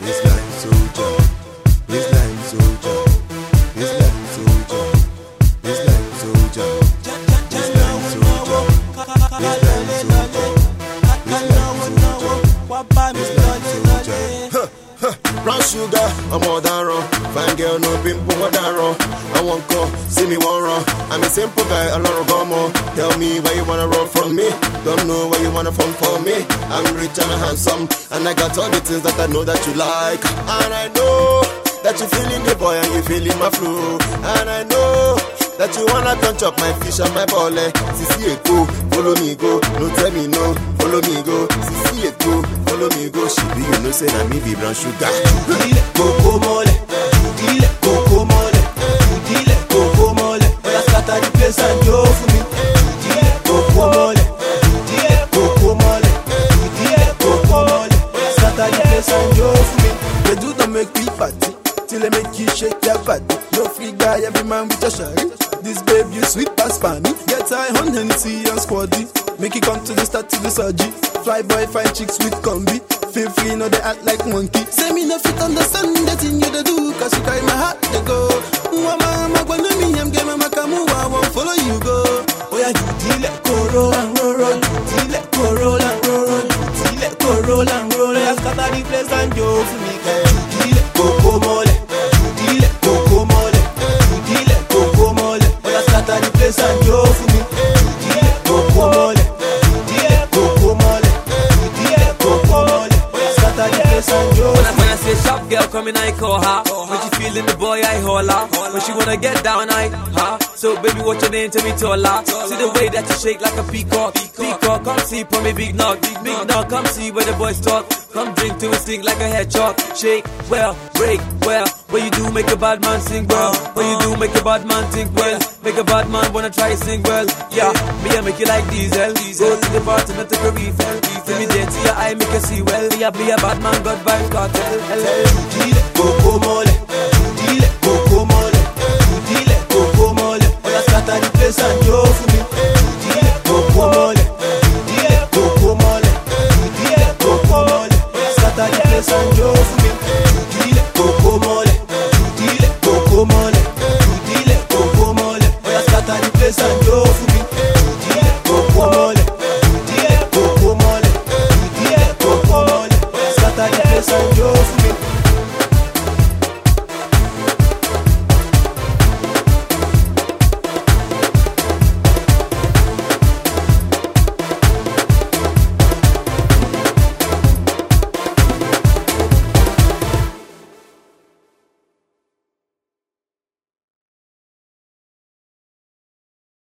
Islam soldier, Islam soldier, Islam soldier, Islam soldier, Islam soldier, Islam soldier. Brown sugar, I'm all that wrong. Fine girl, no pimple, what that wrong. I won't call, see me one wrong. I'm a simple guy, a lot of gomo. Tell me why you wanna run from me. Don't know why you wanna phone for me. I'm rich and handsome, and I got all the things that I know that you like. And I know that you feeling the boy and you feeling my flow. And I know that you wanna touch up my fish and my ball. Sisi Eko, follow me go. No tell me no, follow me go. Sisi Eko, follow me go. She be, you know, say na me be brown sugar. Dile coco mole, dile coco mole, dile coco mole. Oya scatter the place and go for me. Dile coco mole, dile coco mole, dile coco mole. Oya scatter the place and go for me. They do not make me party till they make you shake your body. No free guy, every man with a shari. This babe, you sweet past me. Get high on Hennessy and squaddy. Make it come to the start to the surgery. Fly boy, fine chicks with combi. Feel free, no they act like monkey. Say me no fit understand the thing you do, cause you carry my heart to go. Mama, when me I'm game, I'm a kamu, I won't follow you go. Oh yeah, you deal it, roll and roll, you deal it, roll and roll, you deal it, roll and roll. I scatter the place and go for me, girl. You deal it, coco mole, you deal it, coco mole, you deal it, coco mole. Oh yeah, scatter the place and go for me. You deal it, coco mole, you deal it, coco mole, you deal it, coco mole. When I say shop girl, come in, I call her. When she feeling the boy, I holler. When she wanna get down, I So baby, what's your name? Tell me taller. See the way that you shake like a peacock. Peacock, come see for me, big knock. Big knock, come see where the boys talk. Come drink till we sing like a hedgehog. Shake well, break well. What you do, make a bad man sing well. What you do, make a bad man think well. Make a bad man wanna try sing well. Yeah, me I make you like diesel. Go to the party, not take a refill. Give me there to your eye, make you see well. Me I be a bad man, God vibes cartel. Hello. Dile coco mole, dile coco mole, dile coco mole. Oya scatter the place and go for me. Dile coco mole, dile coco mole, dile coco mole. Oya scatter the place and go for me. Dile coco mole, dile coco mole, dile coco mole. Oya scatter the place and go for me.